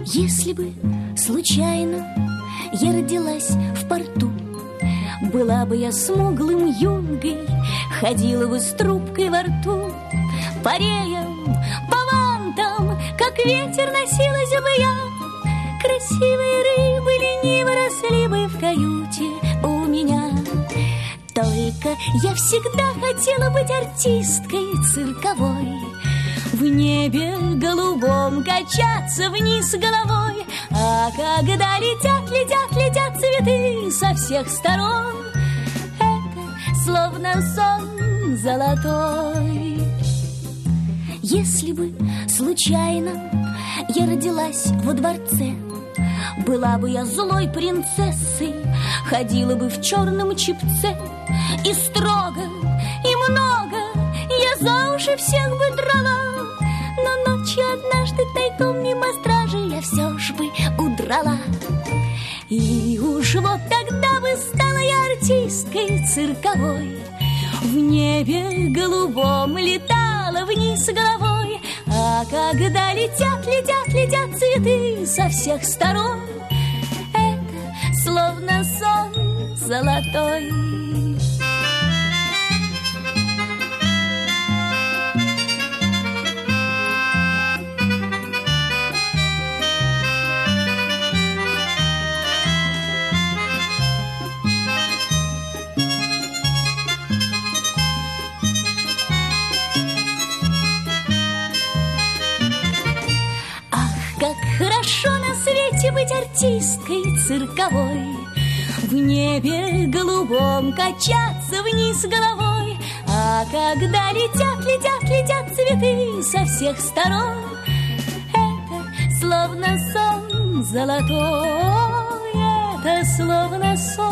Если бы случайно я родилась в порту, была бы я смуглым юнгой, ходила бы с трубкой во рту. По реям, по вантам, как ветер, носилась бы я. Красивые рыбы лениво росли бы в каюте у меня. Только я всегда хотела быть артисткой цирковой, в небе голубом качаться вниз головой. А когда летят, летят, летят цветы со всех сторон, это словно сон золотой. Если бы случайно я родилась во дворце, была бы я злой принцессой, ходила бы в черном чепце. И строго, и много я за уши всех бы драла, но ночью однажды тайком мимо стражи я все ж бы удрала. И уж вот тогда бы стала я артисткой цирковой, в небе голубом летала вниз головой. А когда летят, летят, летят цветы со всех сторон, это словно сон золотой. Как хорошо на свете быть артисткой цирковой, в небе голубом качаться вниз головой. А когда летят, летят, летят цветы со всех сторон, это словно сон золотой, это словно сон